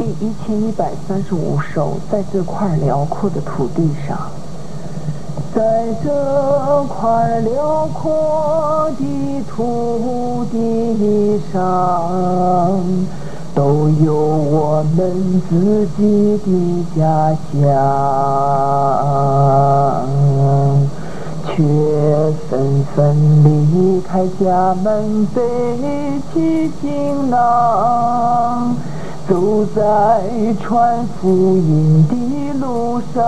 1135首，在这块辽阔的土地上，在这块辽阔的土地上，都有我们自己的家乡，却纷纷离开家门，背起行囊，走在传福音的路上，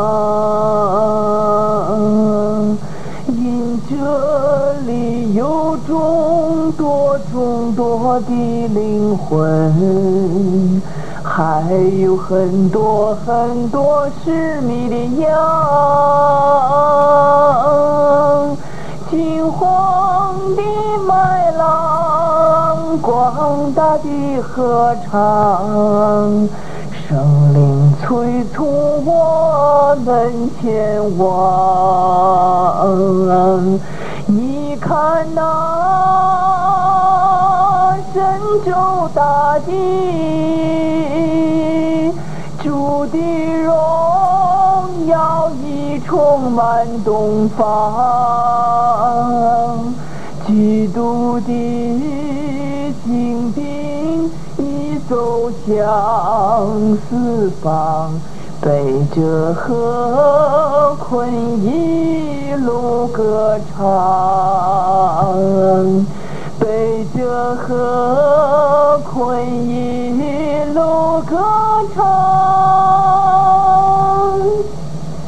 因这里有众多的灵魂，还有很多失迷的羊，金黄的麦浪，广大的合唱，生灵催促我们前往。你看那神州大地，主的荣耀已充满东方，基督的精兵已走向四方，背着河捆一路歌唱，背着河